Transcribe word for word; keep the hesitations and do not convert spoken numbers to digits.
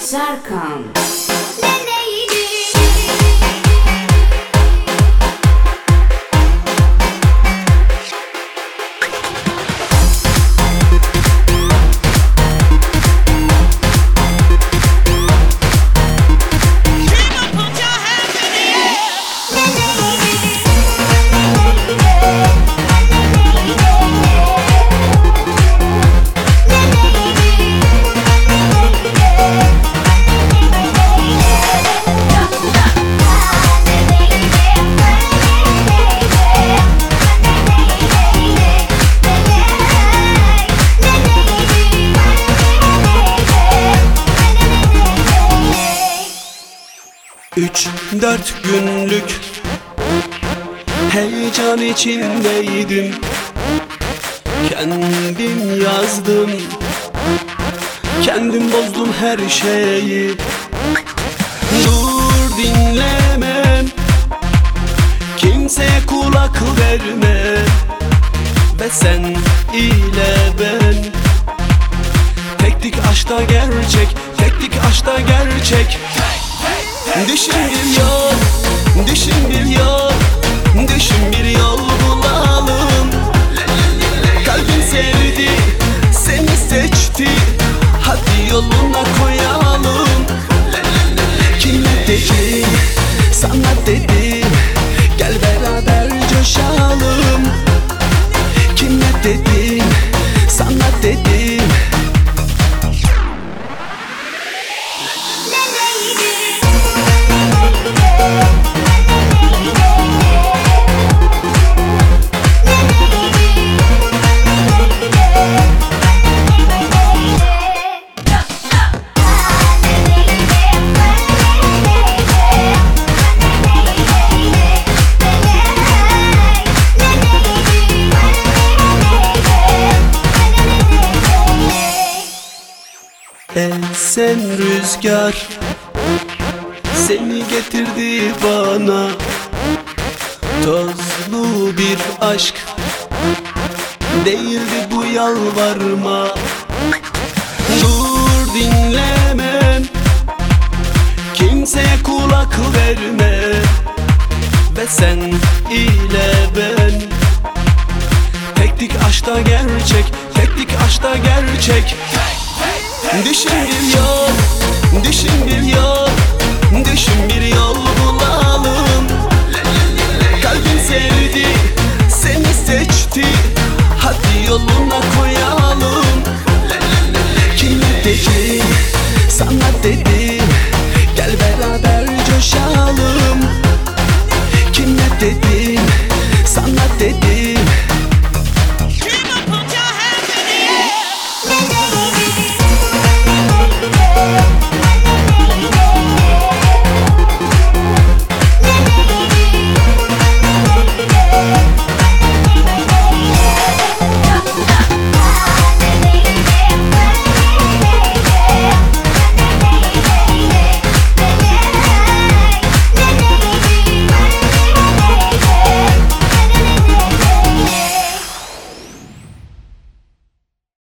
Serkan. Üç dört günlük heyecan içindeydim. Kendim yazdım, kendim bozdum her şeyi. Dur dinlemem, kimseye kulak verme. Ve sen ile ben, tektik aşkta gerçek, tektik aşkta gerçek. Düşün bir yol, düşün bir yol, düşün bir yol bulalım. Kalbin sevdi, seni seçti, hadi yoluna koyalım. Kime dedim, sana dedim, gel beraber coşalım. Kime dedim, sana dedim. Esen rüzgar seni getirdi bana. Tozlu bir aşk değildi bu, yalvarma. Dur dinlemem, kimseye kulak verme. Ve sen ile ben, tektik aşkta gerçek, tektik aşkta gerçek. Düşün bir yol, düşün bir yol, düşün bir yol bulalım. Kalbin sevdi, seni seçti, hadi yoluna koyalım. Kime dedim, sana dedim, gel beraber coşalım. Kime dedim, sana dedim.